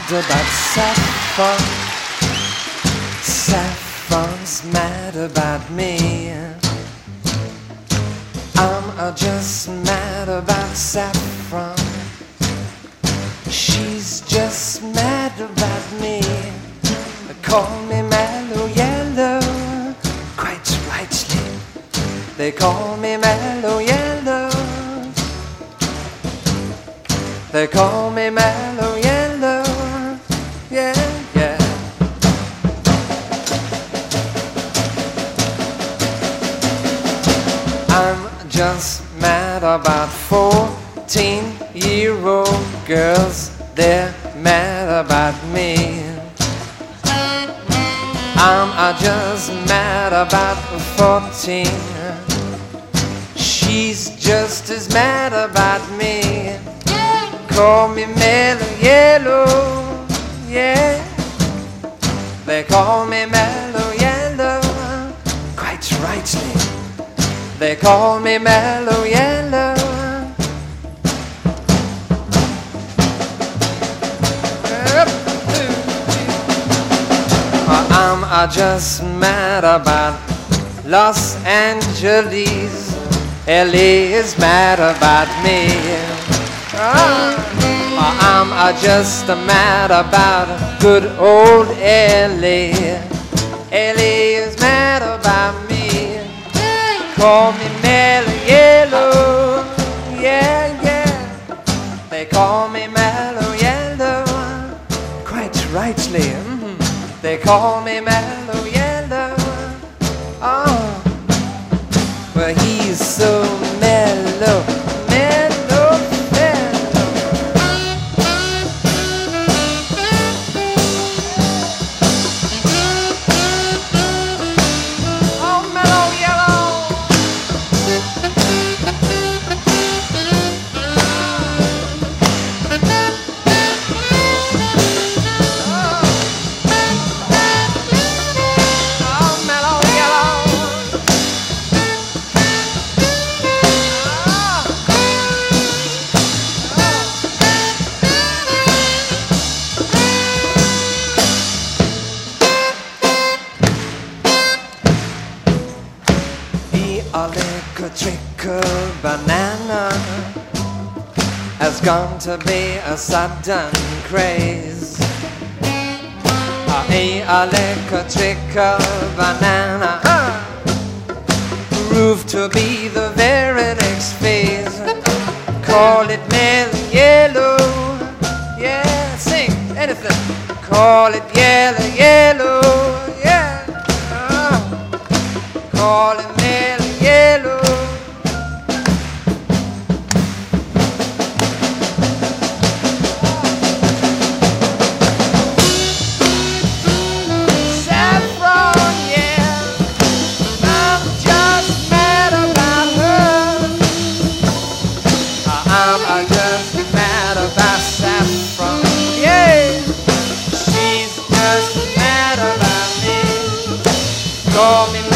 mad about Saffron. Saffron's mad about me. I'm just mad about Saffron. She's just mad about me. Call me Mellow Yellow, quite rightly. They call me Mellow Yellow. They call me Mellow Yellow. Yeah, yeah. I'm just mad about 14-year-old girls. They're mad about me. I'm just mad about 14. She's just as mad about me. Call me Mellow Yellow, yeah. They call me Mellow Yellow, quite rightly. They call me Mellow Yellow. I'm just mad about Los Angeles. LA is mad about me. I'm just mad about good old LA. LA is mad about me. Call me Mellow Yellow, yeah, yeah. They call me Mellow Yellow, quite rightly. They call me Mellow Yellow. Oh, well, he's so mellow, mellow, mellow. Oh, Mellow Yellow. A trickle banana has gone to be a sudden craze. A trickle banana proved to be the very next phase. Call it Mellow Yellow, yeah, sing anything. Call it Yellow Yellow, yeah. Call it Mellow Yellow. Saffron, yeah. I'm just mad about her. I'm just mad about Saffron, yeah. She's just mad about me. Call me